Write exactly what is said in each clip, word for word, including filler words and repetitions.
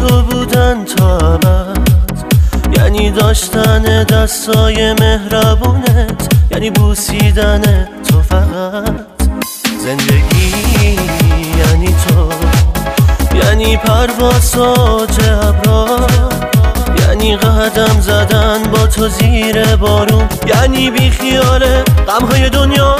تو بودن تا ابد، یعنی داشتن دستای مهربونت، یعنی بوسیدن تو فقط. زندگی یعنی تو، یعنی پرواز اوج ابرا، یعنی قدم زدن با تو زیر بارون، یعنی بی خیال غمهای دنیا.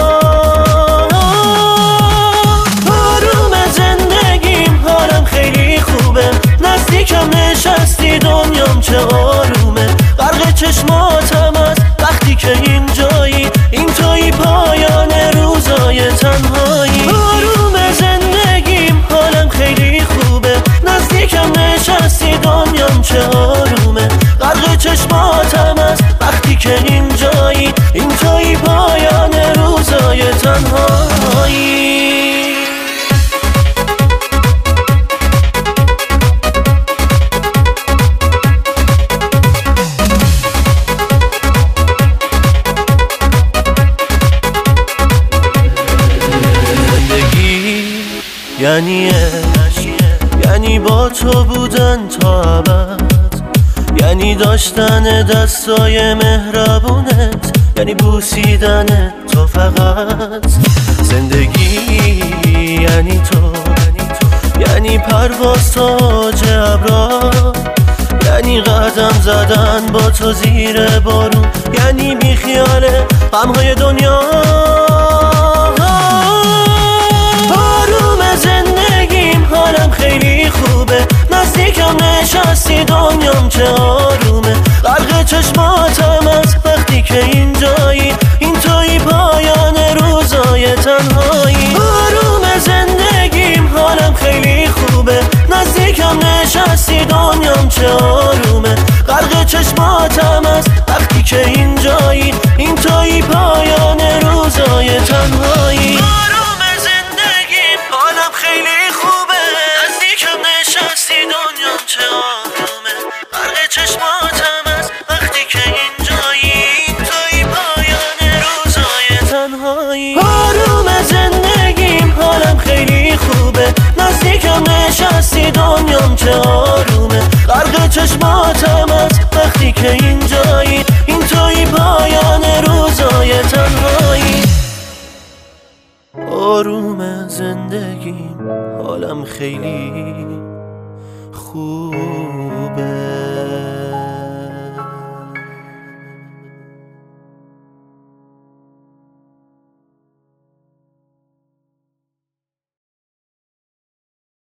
آروم زندگیم، حالم خیلی خوبه، نزدیکم نشستی دنیام چه آرومه. غرق چشماتم از وقتی که اینجایی، این توی پایان روزای تنهایی. آروم زندگیم، حالم خیلی خوبه، نزدیکم نشستی دنیام چه آرومه. غرق چشماتم از وقتی که اینجایی، این توی پایان روزای تنهایی. یعنی یعنی با تو بودن تا ابد، یعنی داشتن دستای مهربونت، یعنی بوسیدن تو فقط. زندگی یعنی تو، یعنی پرواز تا اوج ابرا، یعنی قدم زدن با تو زیر بارون، یعنی بی خیال غمهای دنیا. زندگیم، حالم خیلی خوبه، نزدیکم نشستی دنیام چه آرومه. غرق چشماتم از وقتی که اینجایی، این توی پایان روزای تنهایی. آروم زندگیم، حالم خیلی خوبه، نزدیکم نشستی دنیام چه آرومه. غرق چشماتم از وقتی که اینجایی، این توی پایان روزای تنهایی. دنیام چه آرومه، غرق چشماتم از وقتی که اینجایی، این توی پایان روزای تنهایی. آروم زندگیم، حالم خیلی خوبه، نزدیکم نشستی دنیام چه آرومه. غرق چشماتم از وقتی که اینجایی، این توی پایان روزای تنهایی. آروم زندگیم، حالم خیلی خوبه.